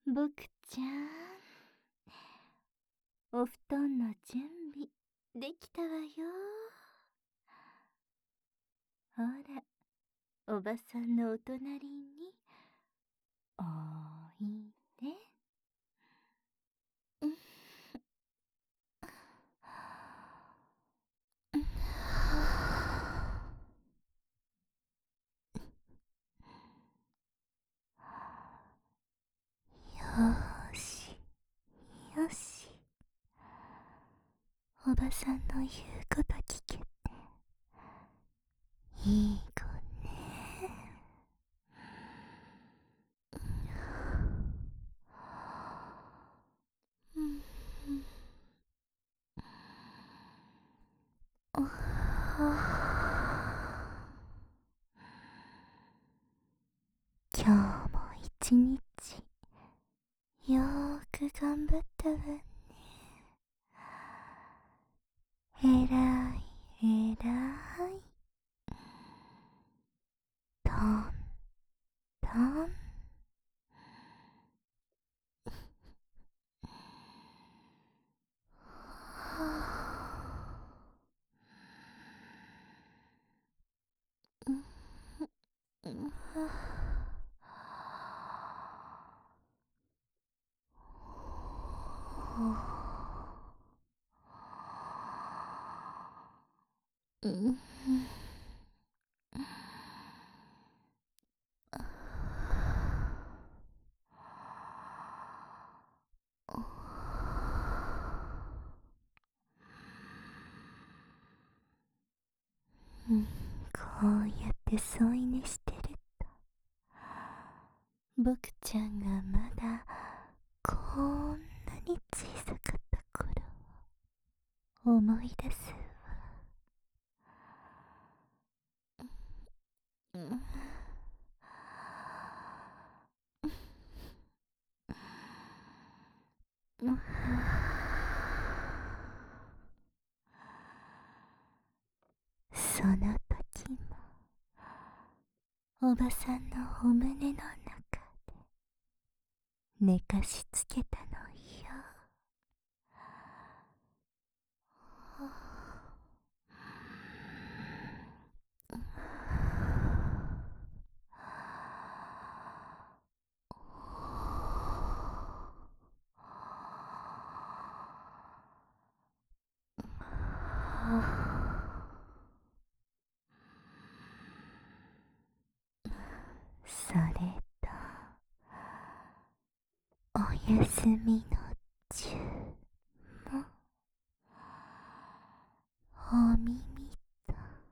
僕ちゃん、お布団の準備できたわよ。ほら、おばさんのお隣においで。よーしよし、おばさんの言うこと聞けていい子ね。今日も一日よーく頑張ったわね。えらいえらい。トントン。こうやって添い寝してると、僕ちゃんがまだこんなに小さかった頃を思い出すわ。その時もおばさんのお胸の中で寝かしつけたのよ。それとお休みの中もお耳と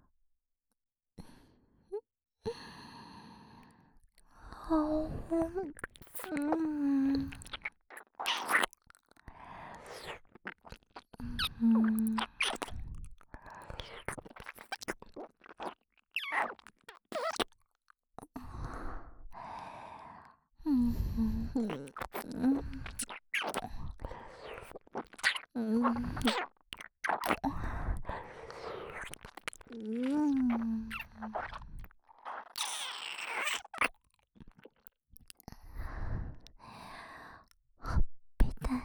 ペタ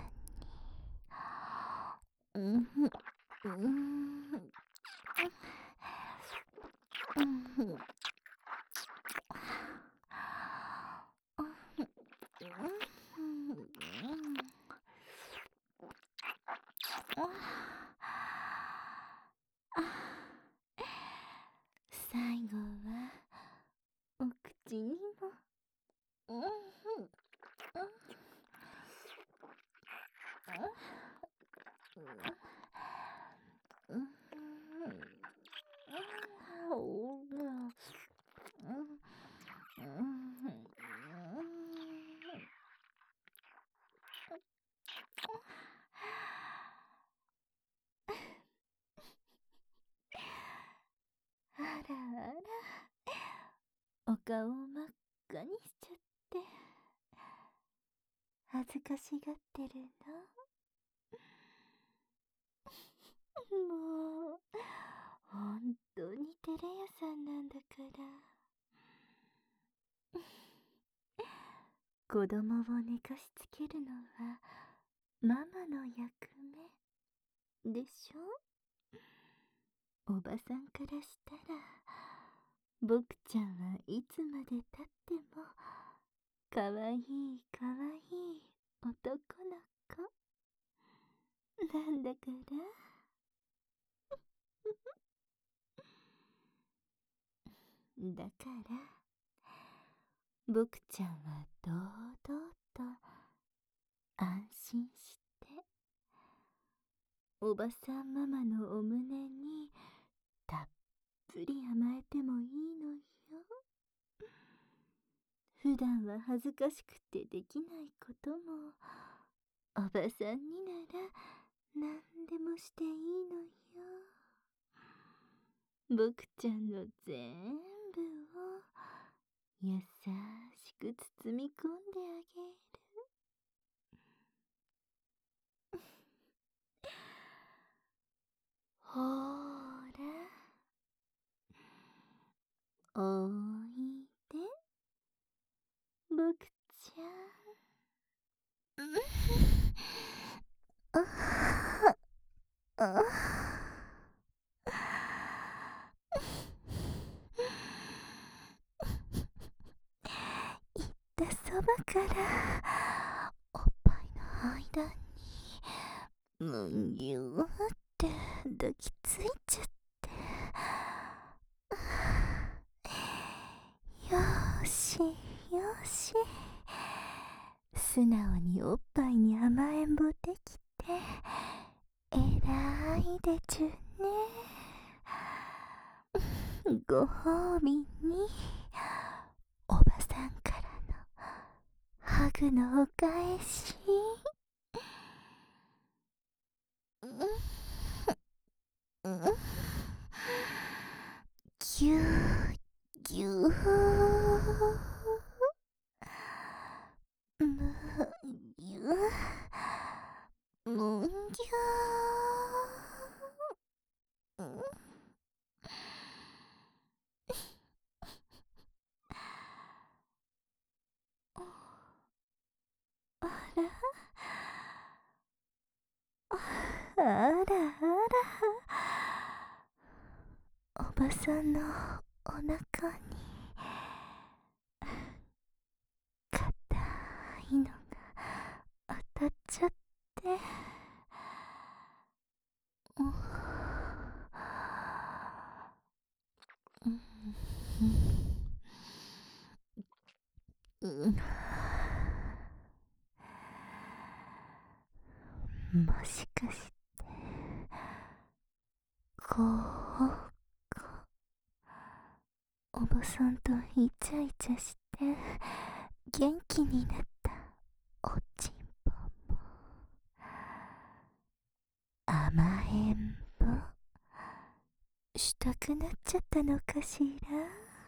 に最後はお口にもあらあら、お顔を真っ赤にしちゃって恥ずかしがってるの。もう本当に照れ屋さんなんだから。 子供を寝かしつけるのはママの役目でしょ。おばさんからしたら、僕ちゃんはいつまでたってもかわいいかわいい男の子なんだから。だから僕ちゃんは堂々と安心しておばさんママのお胸にたっぷり甘えてもいいのよ。普段は恥ずかしくてできないこともおばさんになら何でもしていいのよ。僕ちゃんの全部を優しく包み込んであげる。ほーら、おいで、僕ちゃん。ああでそばからおっぱいの間にむぎゅーって抱きついちゃって、よーしよし、素直におっぱいに甘えんぼできてえらいでちゅね。ご褒美におばさんからのハグのお返し。ぎゅーぎゅー、むぎゅー、むぎゅー。あらあらあら、おばさんのお腹に硬いのが当たっちゃって、もしかしてこうおばさんとイチャイチャして元気になったおちんぽも甘えんぼしたくなっちゃったのかしら。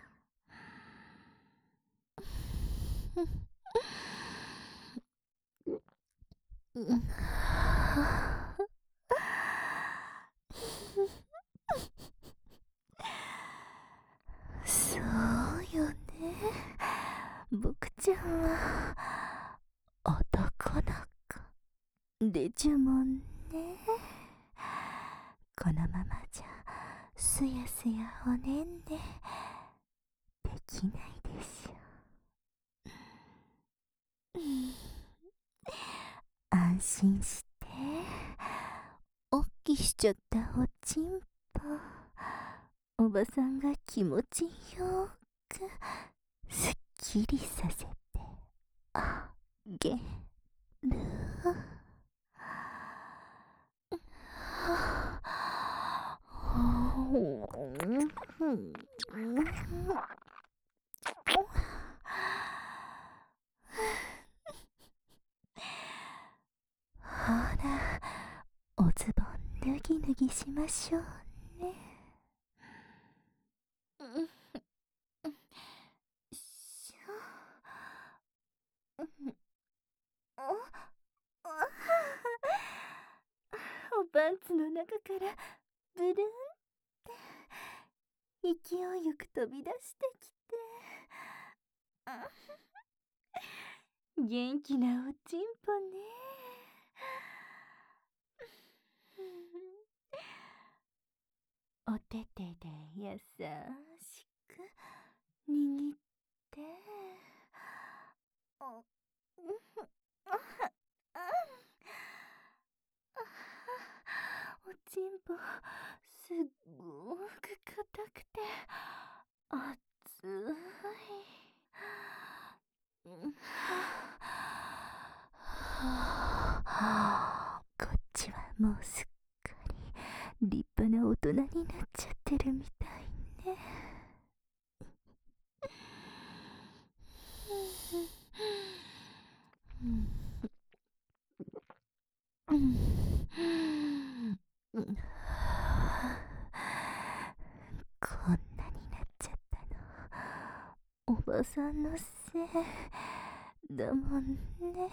そうよね、僕ちゃんは男の子でちゅもんね。このままじゃすやすやおねんねできないでしょ。安心しておっきしちゃったおちんぽ、おばさんが気持ちよくすっきりさせてあげる。ほら、おズボン脱ぎ脱ぎしましょうね。しょ。おパンツの中からブルーンって勢いよく飛び出してきて、 元気なおちんぽね。お手手で優しく握って。お、おちんぽすっごく硬くて熱い。こっちはもうすっかり立派な大人になっちゃってるみたいね。こんなになっちゃったの、おばさんのせいだもんね。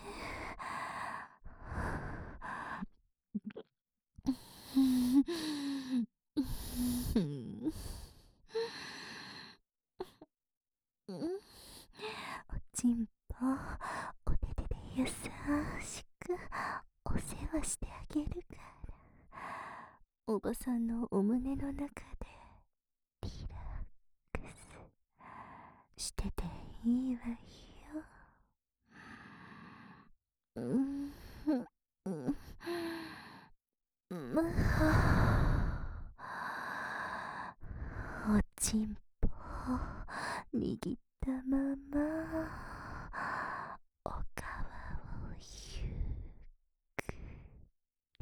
おちんぽ、お手手で優しくお世話してあげるから、おばさんのお胸の中でリラックスしてていいわよ。おちんぽ握ったままおかわをゆっくり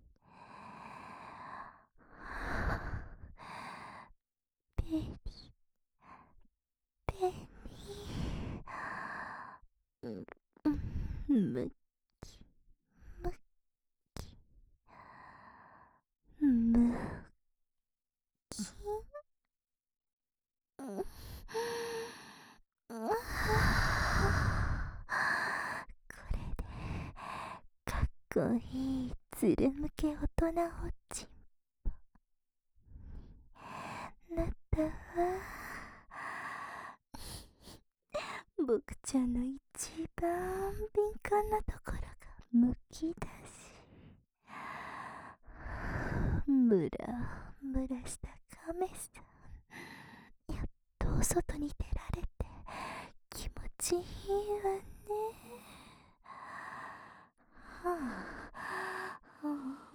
ペリペリむきむきむきこれでかっこいいずるむけ大人おちんぽなったわ。僕ちゃんの一番敏感なところがむきだし、ムラムラしたカメさん、やっとお外に出られて気持ちいいわね。はあ、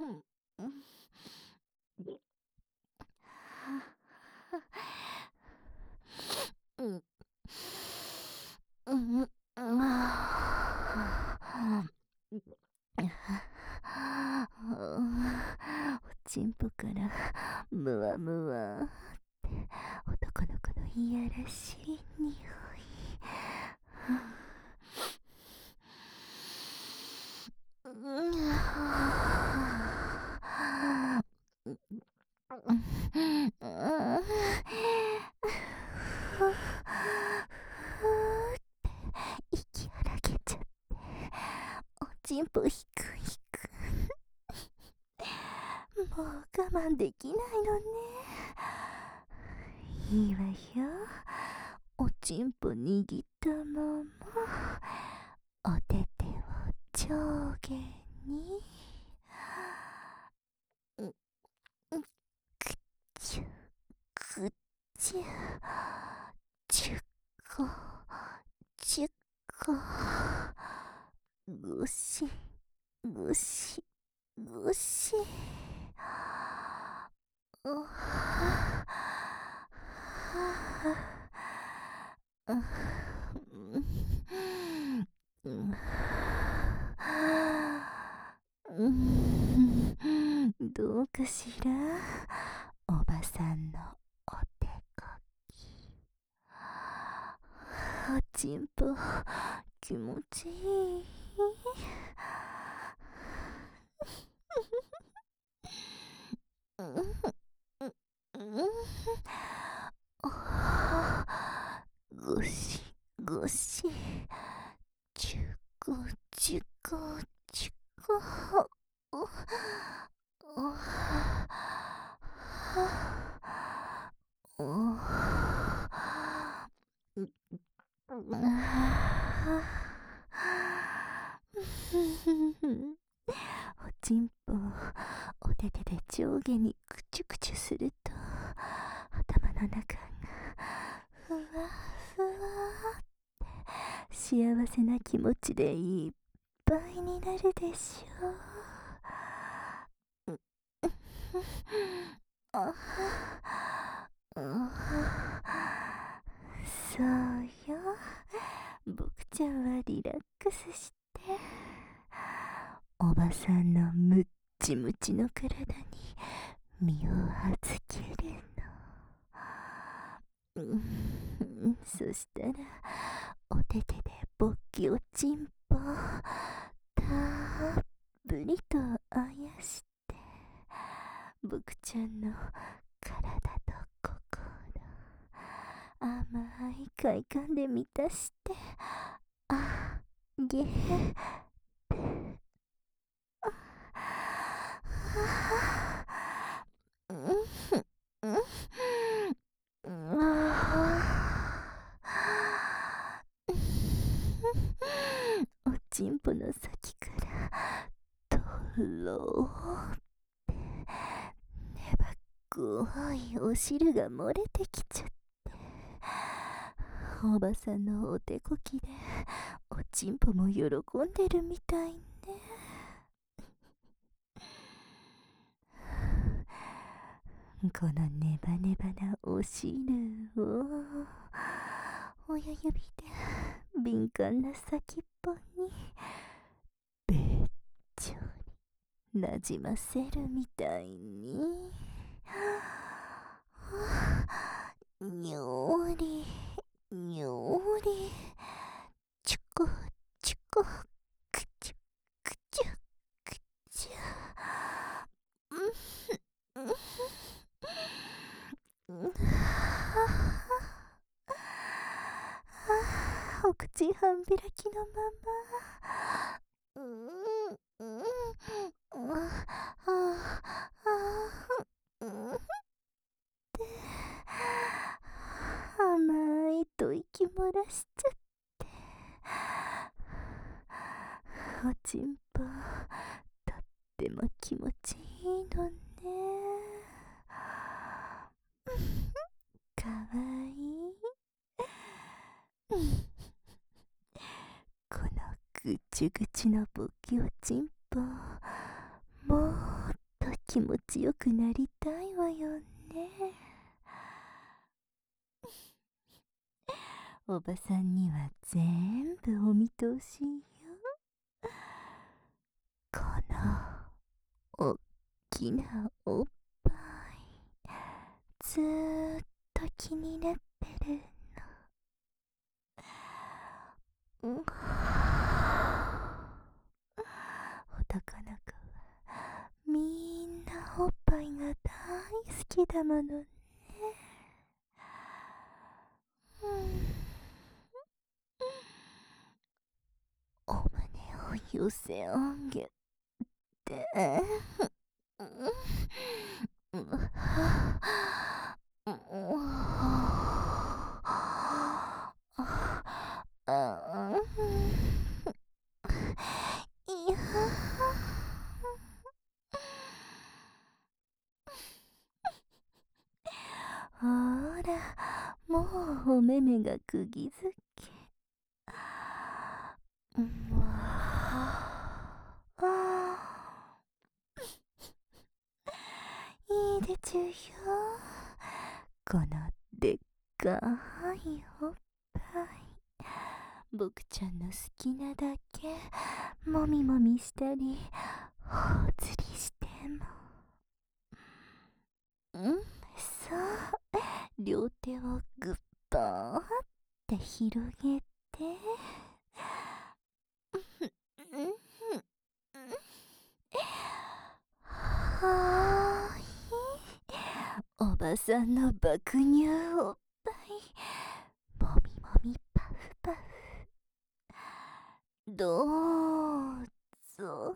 おちんぽからむわむわって男の子のいやらしい匂い。息荒げちゃって、おちんぽひくひく。もう我慢できないのね。いいわよ。おちんぽ握ったままお手手を上下にくちゅくちゅちゅこちゅこ、ぐしぐしぐし。おはどうかしら、おばさんのお手こき。おちんぽ気持ちいい。ごしごし、ちゅこちゅこちゅこ。おおおおちんぽをお手手で上下にくちゅくちゅすると、頭の中がふわふわって幸せな気持ちでいっぱいになるでしょう。あそうよ。僕ちゃんはリラックスして、おばさんのムッチムチの体に身を預けるの。そしたらお手手でぼっきおちんぽたっぷりとあやして、僕ちゃんの体と心、甘い快感で満たしてあげる。おちんぽの先からとろーって粘っこいお汁が漏れてきちゃって、おばさんのお手こきでおちんぽも喜んでるみたいね。このネバネバなお汁を親指で敏感な先っぽにべっちょりなじませるみたいに、にょーりにょーり、ちゅこちゅこ、くちゅくちゅくちゅ。お口半開きのまま、って甘いと息漏らしちゃって、おちんぽとっても気持ちいいのね。かわいい。このぐちゅぐちゅのぼきおちんぽ、もっと気持ちよくなりたいわよね。おばさんには全部お見通しよ。このおっきなおっぱい、ずーっと気になってるの。男の子はみんなおっぱいが大好きだものね。お胸を寄せあげて、いやほら、もうお目目が釘付け。いいでちゅよ。このでっかいおっぱい、僕ちゃんの好きなだけもみもみしたりほうつりしても。そう、両手をぐっとーって広げて、はーい、おばさんの爆乳おっぱい、もみもみパフパフ、どうぞ。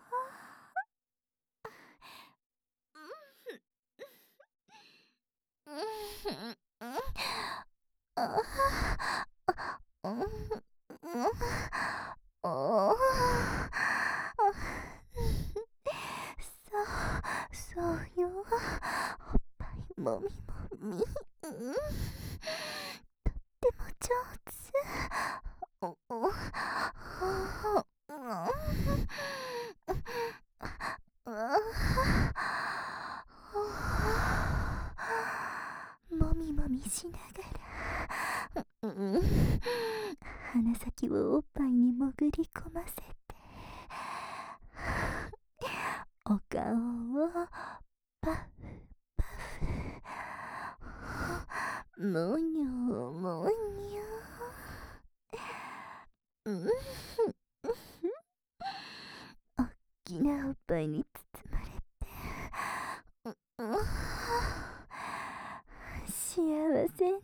もみもみ、とっても上手。もみもみしながら、鼻先をおっぱいに潜り込ませて、お顔をパフパフ、もにょもにょ、おっきなおっぱいに包まれて、幸せね。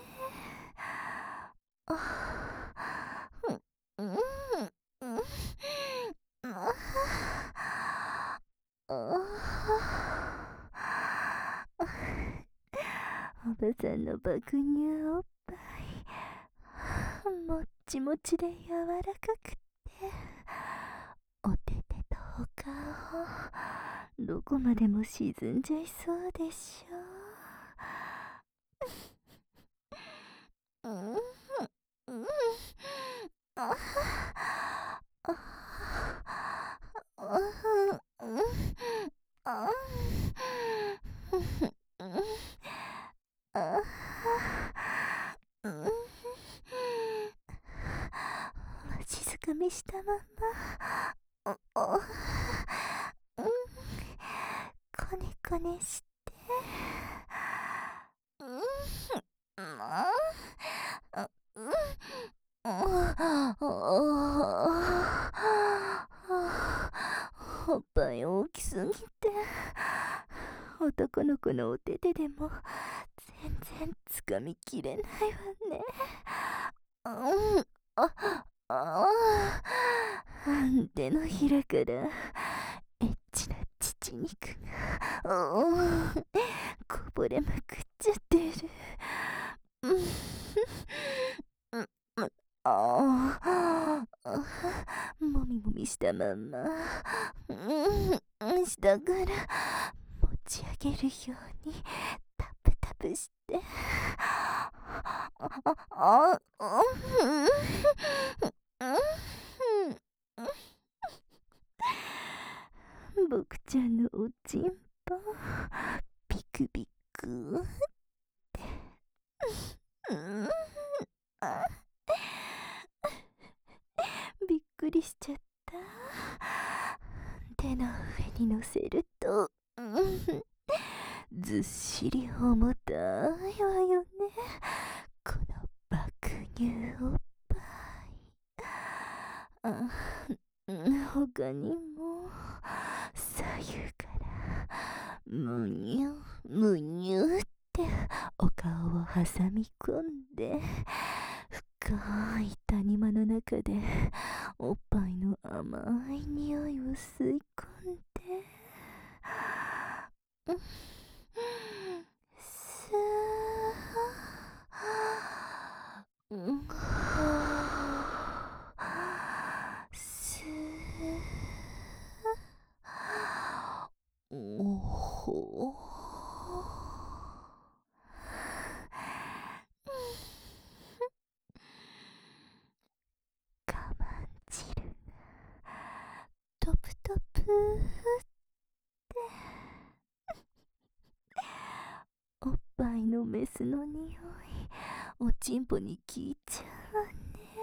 おばさんの爆乳おっぱい、もっちもちで柔らかくて、お手手とお顔、どこまでも沈んじゃいそうでしょ。静かみしたまま、こねこねして、おっぱい大きすぎて、男の子のお手手でも全然つかみきれないわね。手のひらからエッチな乳肉がこぼれまくっちゃってる。もみもみしたまんま、下から持ち上げるようにタプタプして、僕ちゃんのおちんぽビクビクって、びっくりしちゃった。手の上に乗せると、ずっしり重たいわよね、この爆乳おっぱい。他にも左右からむにゅむにゅってお顔を挟み込んで、深い谷間の中でおっぱいの甘い匂いを吸い込んで、スー、おほ、我慢汁トプトプっておっぱいのメスの匂いおちんぽに効いちゃうわね。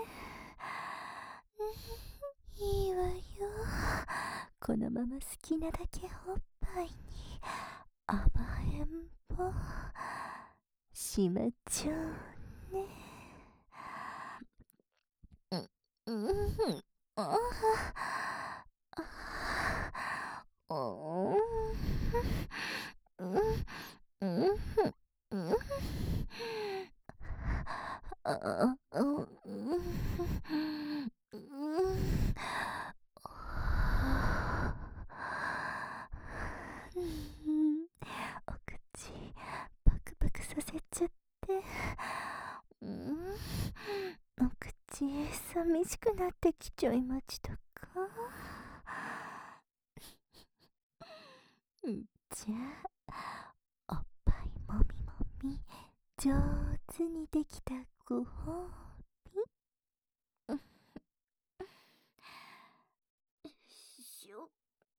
いいわよ、このまま好きなだけおっぱいに甘えんぼしまちゃうね。お口パクパクさせちゃって、お口寂しくなってきちゃいましたか。じゃあおっぱいも上手にできたご褒美。よいしょ。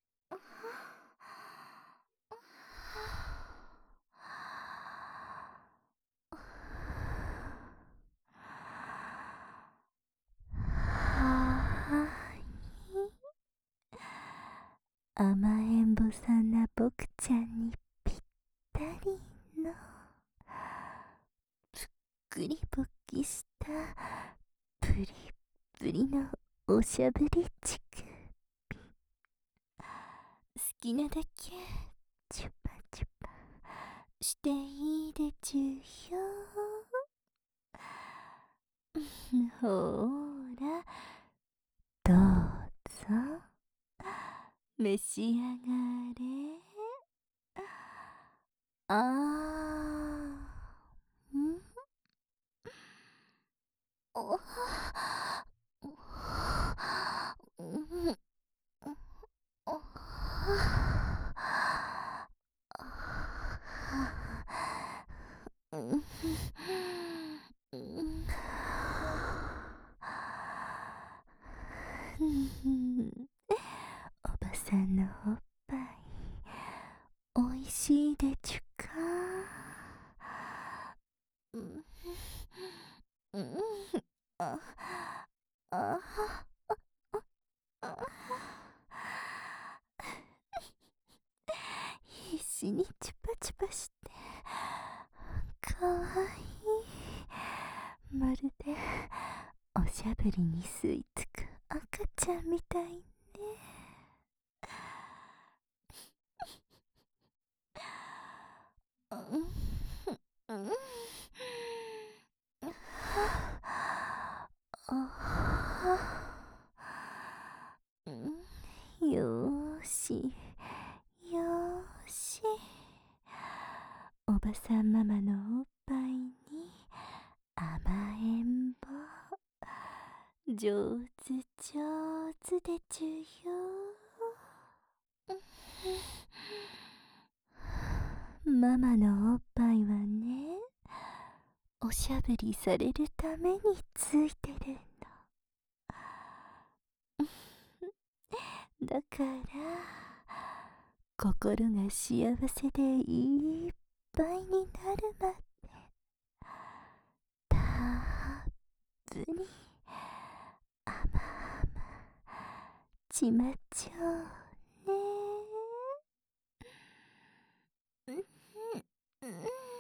はーい。甘えんぼさんな僕ちゃんにぴったりのぷっくりぼっきしたプリップリのおしゃぶり乳首。好きなだけチュパチュパしていいでちゅよ。ほーらどうぞ召し上がれ。あーんおうんおうんおばさんのおっぱいおいしいでちゅか。うんうんあああ必死にチュパチュパしてかわいい。まるでおしゃぶりに吸い付く赤ちゃんみたいね。うんうんよーしよーし、おばさんママのおっぱいに甘えんぼ上手上手でちゅよ。ママのおっぱいはね、おしゃぶりされるためについてるの。だから心が幸せでいっぱいになるまでたっぷり甘々ちまちょうね。うんうん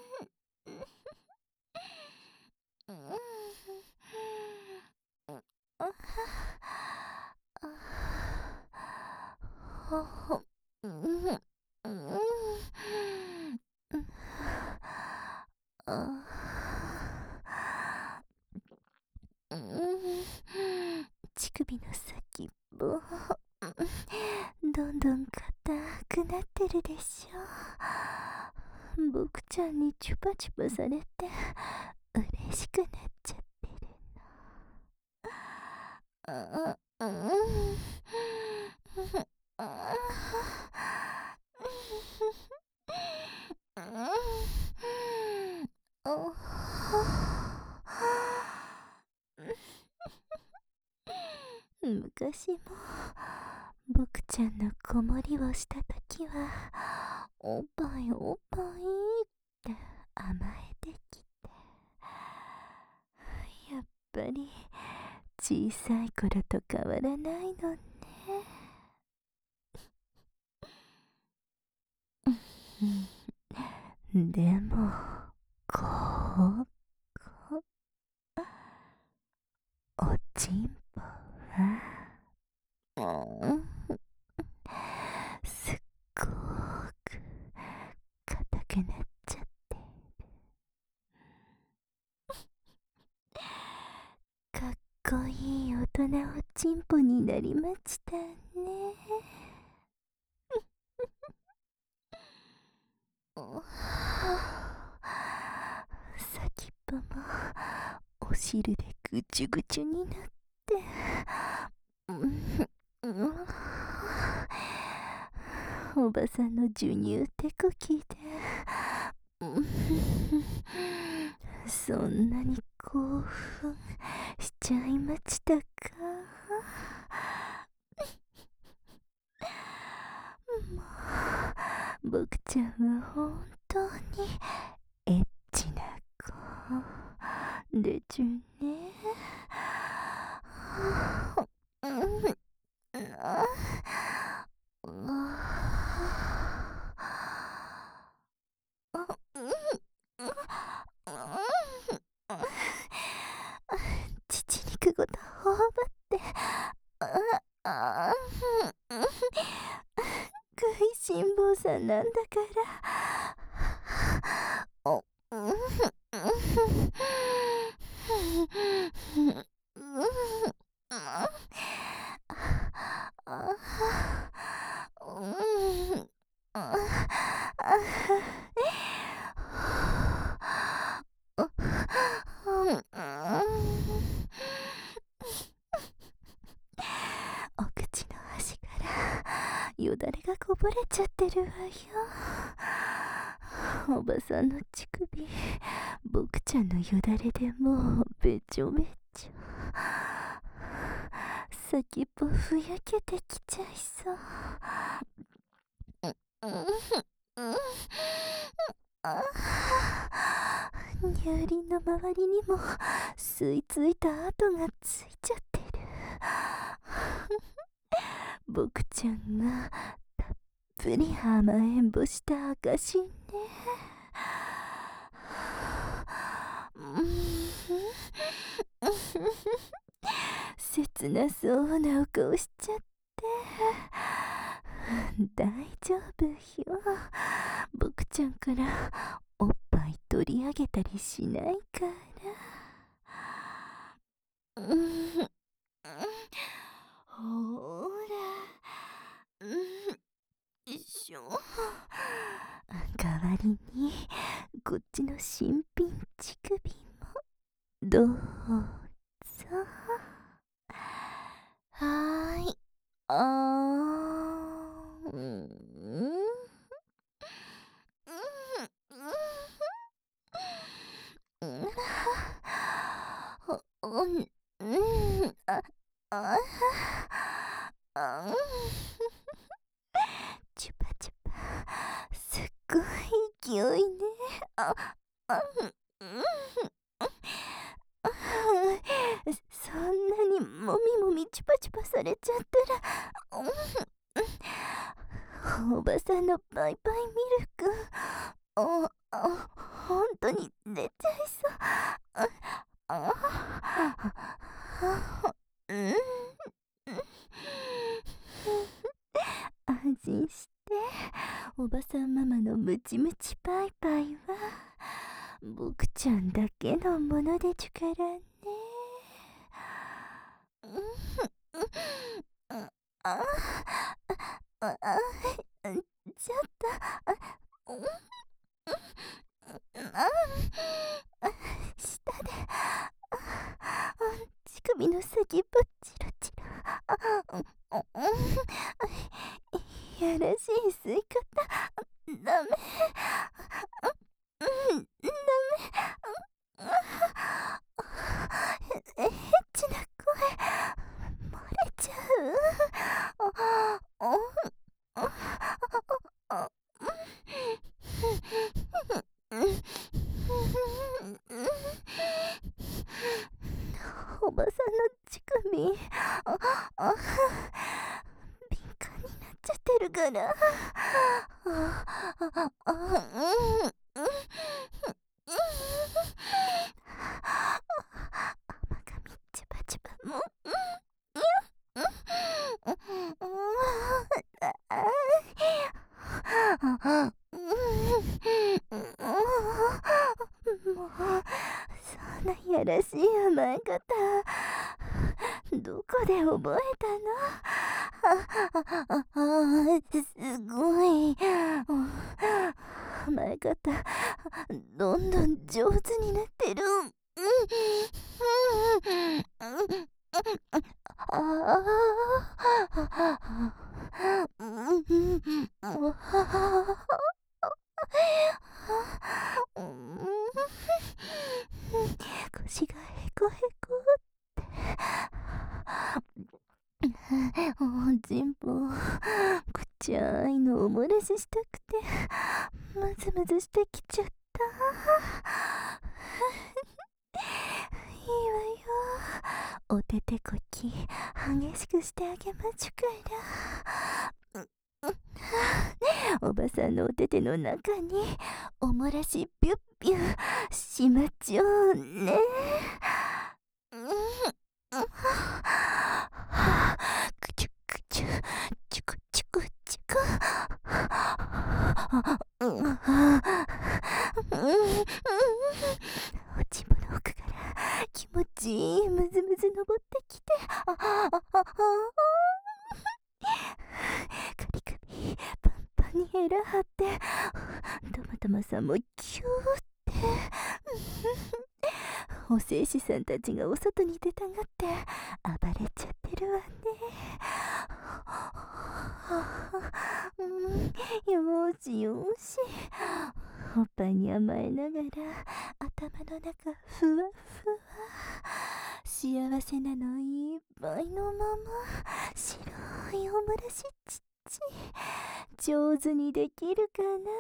乳首の先っぽどんどん硬くなってるでしょ。僕ちゃんにチュパチュパされて嬉しくなっちゃってるの。昔も僕ちゃんの子守りをしたときはおっぱいおっぱいって甘えてきて、やっぱり小さい頃と変わらないのね。でもここおちんぽはすっごく硬くなっちゃってかっこいい大人おちんぽになりましたね。先っぽもお汁でぐちゅぐちゅになっておばさんの授乳手こきでそんなに興奮しちゃいましたか？もう、僕ちゃんは本当にエッチな子でちゅね。父肉ごと頬張って食いしん坊さんなんだからお口の端からよだれがこぼれちゃってるわよ。おばさんの乳首、僕ちゃんのよだれでもうべちょべちょ。先っぽふやけてきちゃいそう。乳輪の周りにも吸い付いた跡がついちゃってる。僕ちゃんがたっぷり甘えんぼした証ね。切なそうなお顔しちゃって。大丈夫よ。僕ちゃんからおっぱい取り上げたりしないから。ほら、よいしょ。代わりにこっちの新品乳首もどうぞ。はーい。チュパチュパ、すっごい勢いね。そんなにもみもみチュパチュパされちゃったら、おばさんのバイバイミルク、ほんとに出ちゃいそう。安心して、おばさんママのムチムチバイバイは僕ちゃんだけのものでちゅからね。ちょっと下で乳首の先っぽチロチロ。やらしい吸い方ダメ。エッチな声漏れちゃう。おばさんの乳首敏感になっちゃってるから。甘髪チュパチュパももうそんなやらしい甘え方どこで覚えたの？すごい甘え方どんどん上手になってる。 腰がへこへこって人望くちゃいのをお漏らししたくてムズムズしてきちゃった。いいわよ、おててこき激しくしてあげまちゅから。おばさんのおてての中にお漏らしビュッビュしまちょうね。くちゅくちゅチュクチュクチュク。おちんぽの奥から気持ちいいムズムズ登ってきて、カリカリパンパンにヘラ張ってたまたまさんもキューっておせいしさんたちがお外に出たがって暴れちゃってるわね。よーしよーし、おっぱいに甘えながら頭の中ふわふわ、幸せなのいっぱいのまま白いおもらしちっち上手にできるかな。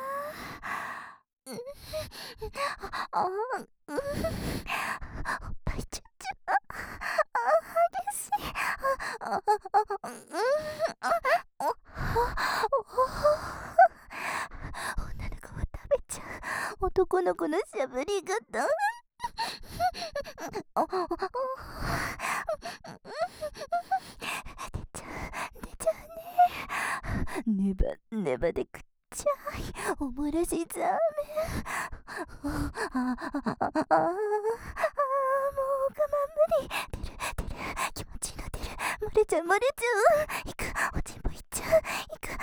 おっぱいちゅちゅ、激しい。女の子を食べちゃう男の子のしゃぶりがだ。出ちゃうね。ネバネバでくっちゃいおもらしザーメン。もう我慢無理。出る気持ちいいの出る。漏れちゃういく、おちんぽいっちゃう。いく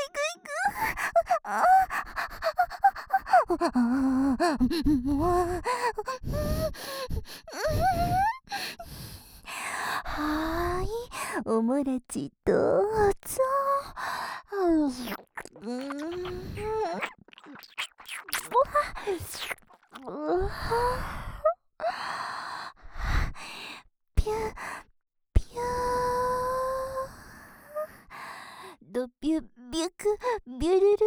はーい、おもらちどうぞ。ピュピュドビュビュクビュルルルル。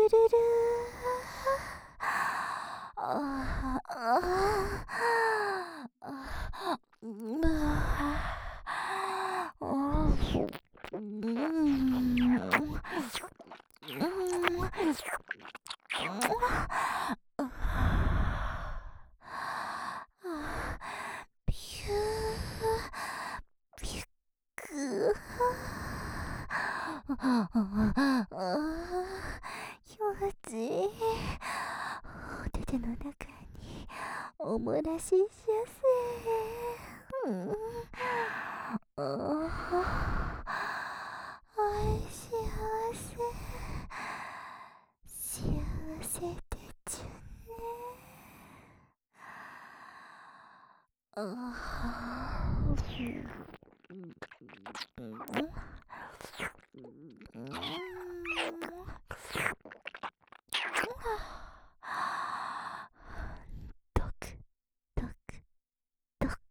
ピュービュック。気持ちいい。おてての中におもらししやすい。幸せでちゅね。ドクドクドク。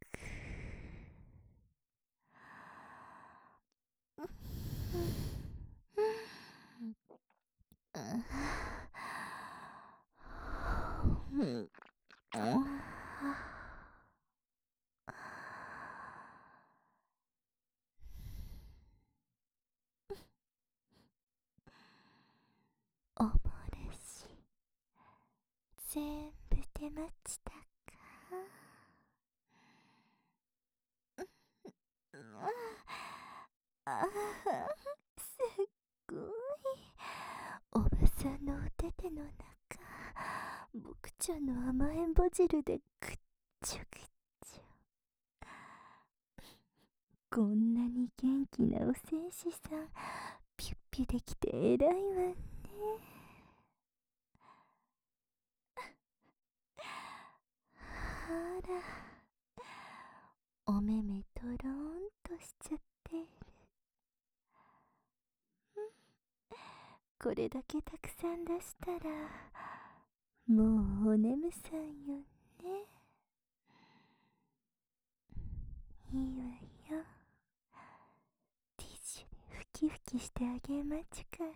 おもらし全部出ましたか。すっごい。おばさんのおてての中、僕ちゃんの甘えんぼ汁でぐっちょぐっちょ。こんなに元気なお戦士さん、ピュッピュできて偉いわね。あら、お目目とろーんとしちゃってる。これだけたくさん出したらもうお眠さんよね。 いいわよ。ティッシュでふきふきしてあげまちゅから。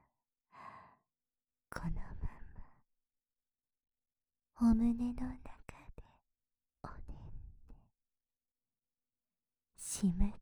このままお胸の中でおねんねしまっ